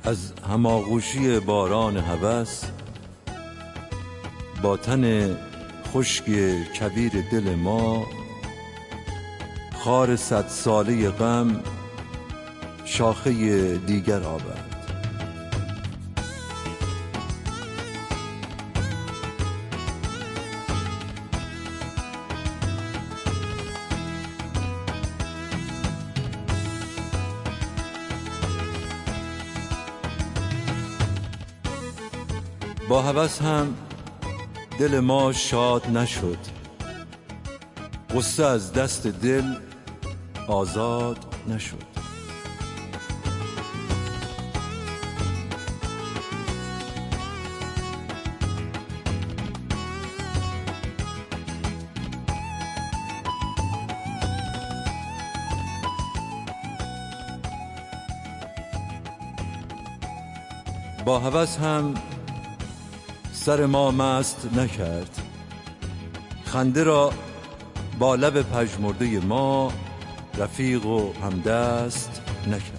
از هماغوشی باران هوس با تن خشک کبیر دل ما، خار 100 ساله غم شاخه دیگر آورد. با هوس هم دل ما شاد نشد، غصه از دست دل آزاد نشد. با هوس هم سر ما مست نکرد، خنده را با لب پژمرده ما رفیق و همدست نکرد.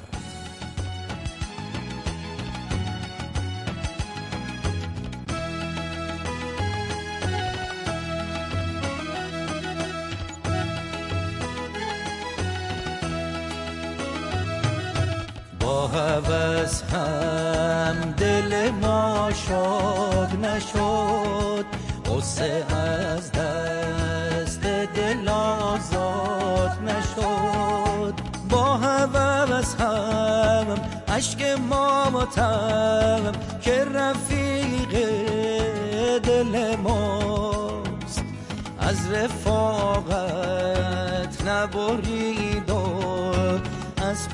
با هوس هم دل ما شاد نشد، غصه از دست دل آزاد نشد. با هوس هم اشک ما ماتم که رفیق دل ماست، از رفاقت نبرید و از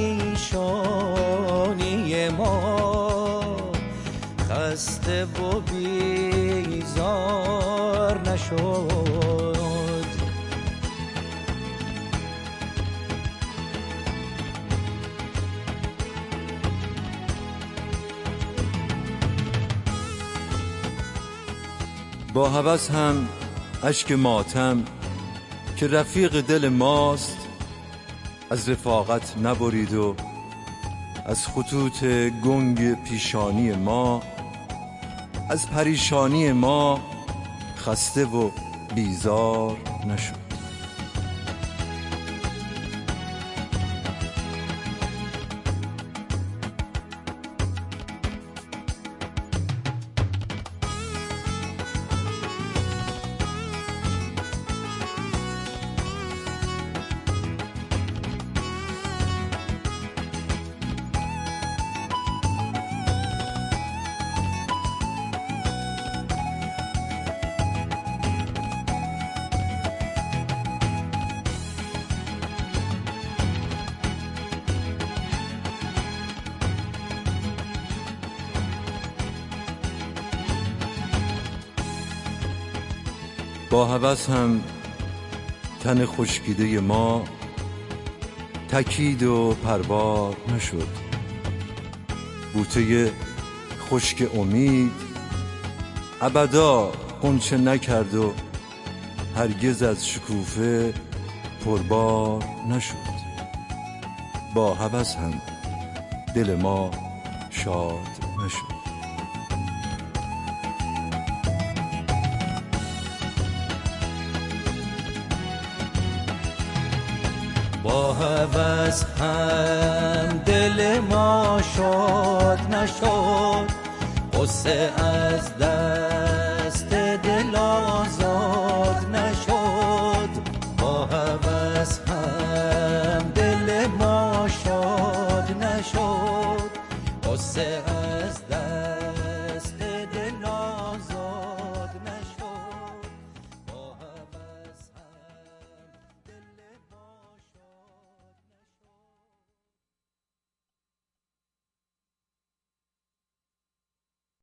پریشانی ما خسته و بیزار نشد. با هوس هم اشک ماتم که رفیق دل ماست، از رفاقت نبرید و از خطوط گنگ پیشانی ما، از پریشانی ما خسته و بیزار نشد. با هوس هم تن خشکیده ما تکید و پربار نشد. بوته خشک امید ابدا غنچه نکرد و هرگز از شکوفه پربار نشد. با هوس هم دل ما شاد نشد. با هوس هم دل ما شاد نشد، غصه از دست